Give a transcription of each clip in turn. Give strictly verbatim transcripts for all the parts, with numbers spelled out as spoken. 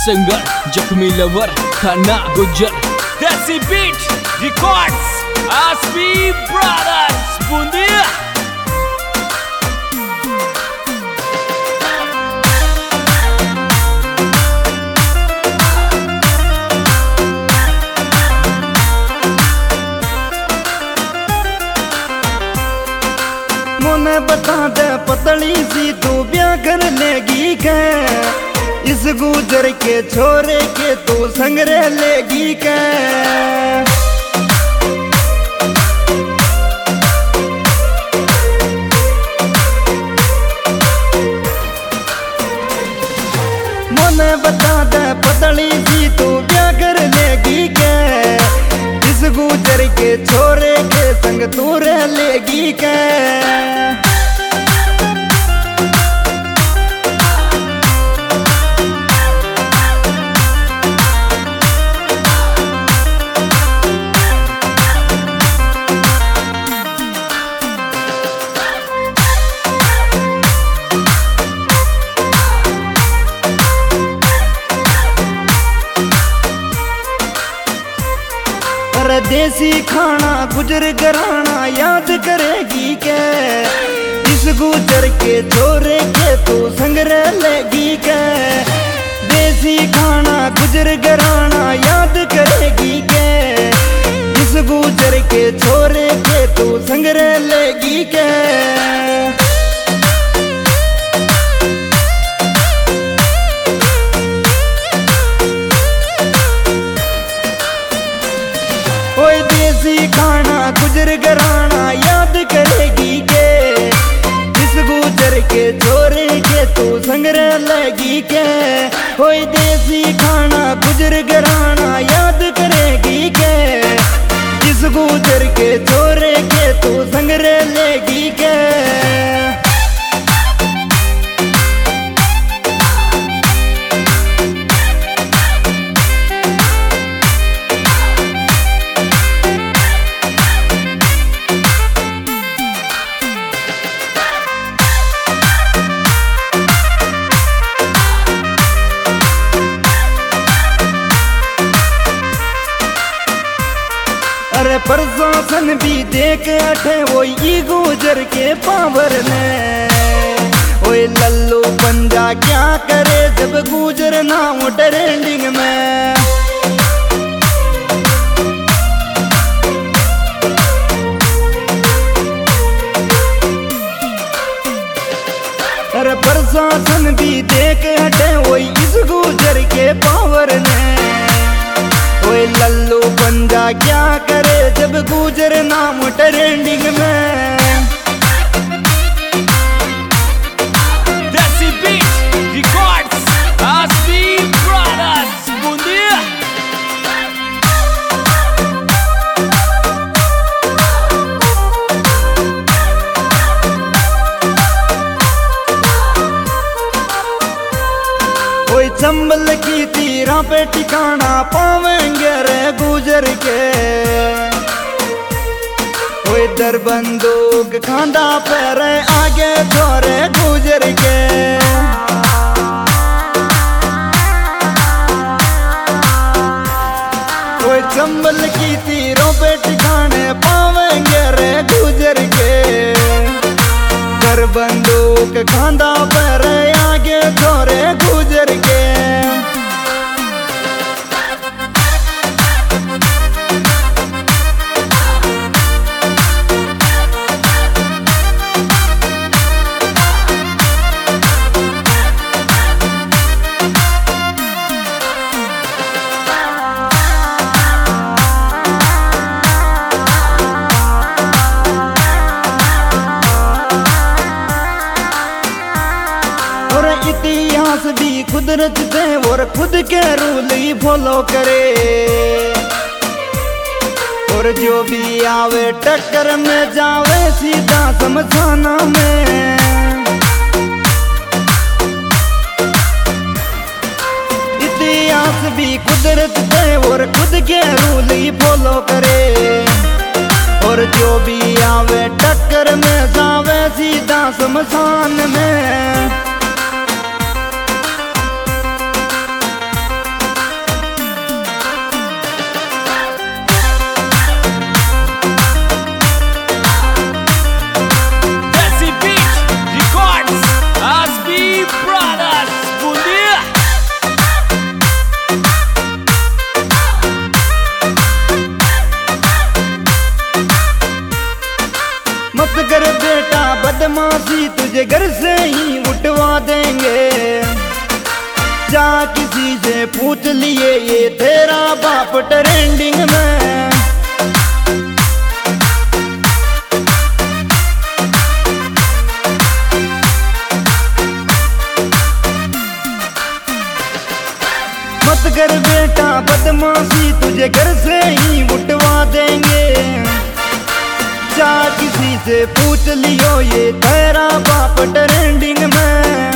Singer जख्मी lover खाना गुजर देसी बीट रिकॉर्ड्स आसमी ब्रदर्स बूंदिया। मोने बता दे पतली सी तू ब्याह कर लेगी के, इस गुजर के छोरे के तू संग रह लेगी के। मोने बता दे पतली सी तू ब्याह कर लेगी के, इस गुजर के छोरे के संग तू रह लेगी के। देसी खाना गुजर घराना याद करेगी के, इस गुजर के छोरे के तू संग रह लेगी के। देसी खाना गुजर घराना याद करेगी के, इस गुजर के छोरे के तू संग रह लेगी के। खाना गुजर घराना याद करेगी के, इस गुजर के छोरे के तू संग रह लेगी के। होई देसी खाना गुजर घराना याद करेगी के, इस गुजर के छोरे के तू संग रह लेगी के। अरे प्रशासन भी देख अठे वो ई गुजर के पावर ने। ओए लल्लू पंजा क्या करे जब गुजर नाम ट्रेंडिंग में। अरे प्रशासन भी देख हटे वो इस गुजर के पावर ने। ओए लल्लू पंजा क्या करे जब गुजर नाम ट्रेंडिंग में। देसी बीट रिकॉर्ड्स आसमी ब्रदर्स बूंदिया। ओए चंबल की तीरा पे ठिकाना पावेंगे रे गुजर के। ओए दर बंदूक खांदा पैर आगे छोरे गुजर के। ओए चंबल की तीरों पे ठिकाने पावेंगे रे गुजर के। दर बंदूक खांदा पैर आगे छोरे गुजर के। इतिहास भी खुद रचते और खुद के रूल ही फॉलो करे। और जो भी आवे टक्कर में जावे सीधा शमशाना में। इतिहास भी खुद रचते और खुद के रूल ही फॉलो करे। और जो भी आवे टक्कर में जावे सीधा शमशान में। देंगे। जा किसी से पूछ लिए ये तेरा बाप ट्रेंडिंग में। मत कर बेटा बदमाशी, तुझे घर से ही उठवा देंगे। जा किसी से पूछ लियो ये तेरा बाप ट्रेंडिंग में।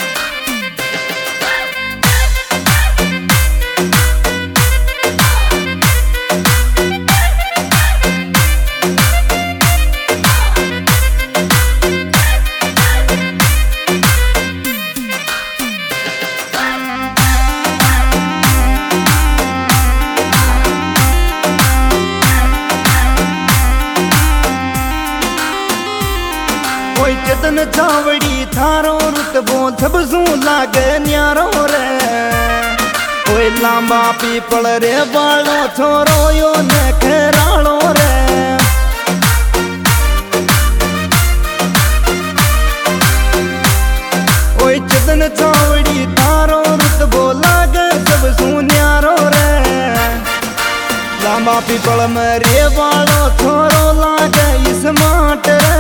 कोई चतन चावड़ी थारो रुतबो सब सू लागे न्यारो रे। कोई लांबा पीपल रे बालो छोरो यो ने खेरालो रे। कोई चतन चावड़ी थारो रुतबो लागे सब सू न्यारो रे। लांबा पीपल में रे बालो छोरो लागे स्मार्ट रे।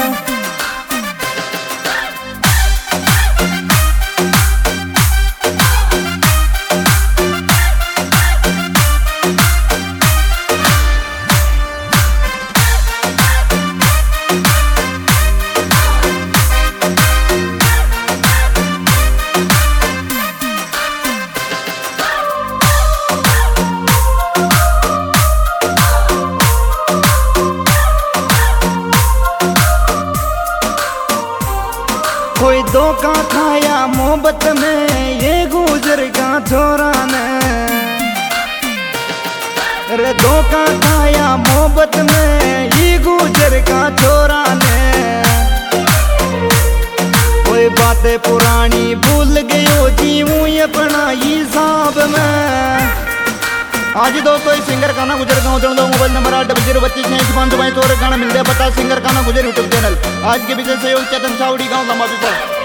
कोई धोखा खाया मोहब्बत में ये गुजर का छोरा ने। रे धोखा खाया मोहब्बत में ये गुजर का छोरा ने। कोई बातें पुरानी भूल गयो जीवू अपना हिसाब में। आज दोस्तों इस सिंगर गाना गुजर गाँव दो मोबाइल नंबर आठ डबल जीरो बत्तीस नौ पाँच सौ बाईस और गाना मिल गया पता सिंगर गाना गुजर यूट्यूब चैनल। आज के विषय सहयोग चेतन सावड़ी गाँव लंबा पीपल।